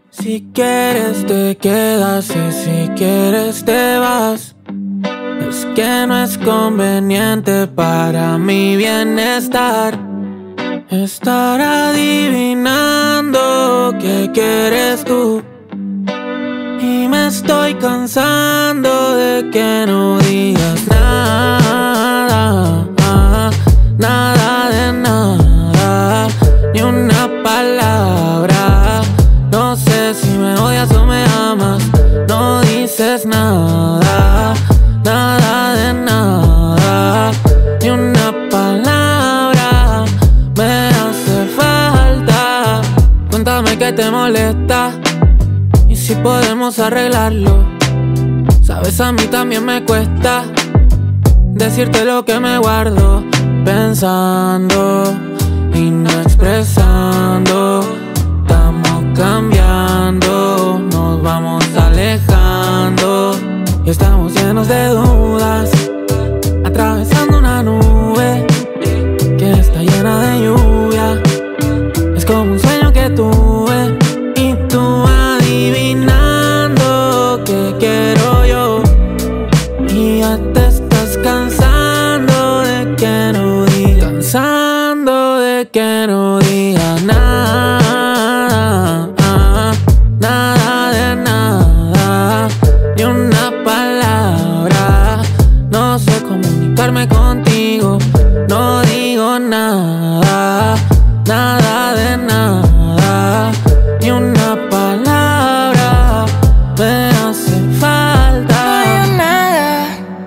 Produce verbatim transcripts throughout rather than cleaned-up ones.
Si quieres te quedas y si quieres te vas. Es que no es conveniente para mi bienestar estar adivinando qué quieres tú. Y me estoy cansando de que no digas nada, nada de nada, ni una palabra. No sé si me odias o me amas, no dices nada, nada de nada, ni una palabra me hace falta. Cuéntame qué te molesta y si podemos arreglarlo. Sabes, a mí también me cuesta decirte lo que me guardo, pensando y no expresando. Estamos cambiando, nos vamos alejando y estamos llenos de dudas, atravesando una nube que está llena de lluvia. Es como un sueño que tuve y tú adivinando qué quiero yo. Y ya te estás cansando de que no digas, cansando de que no digas nada, nada de nada, ni una palabra. No sé comunicarme contigo, no digo nada, nada de nada, ni una palabra me hace falta. No digo nada,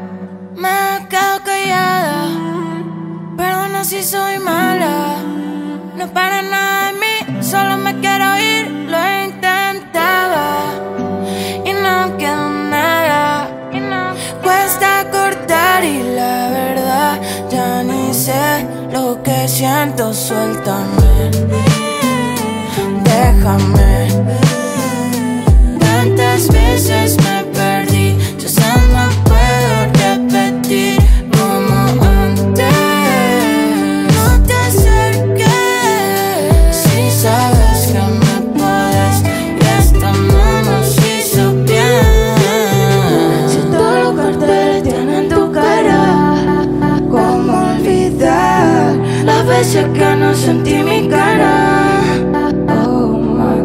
me quedo callada. Perdona si soy mala, no para nada de mí, solo me quiero ir. Lo intentaba y no quedó nada. Cuesta cortar y la verdad ya ni sé lo que siento. Suéltame, déjame. Tantas veces me perdí, yo ya no puedo repetir como antes. No te acerques si sabes que me puedes y esta no nos hizo bien. Si todos los carteles tienen tu cara, ¿cómo olvidar las veces que no sentí mi cara? Oh my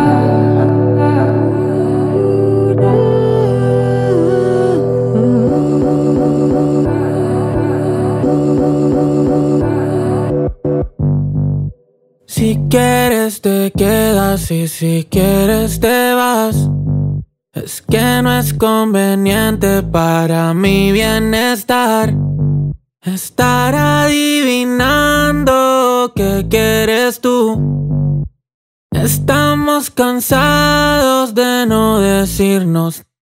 Si quieres te quedas y si quieres te vas. Es que no es conveniente para mi bienestar estar adivinando qué quieres tú. Estamos cansados de no decirnos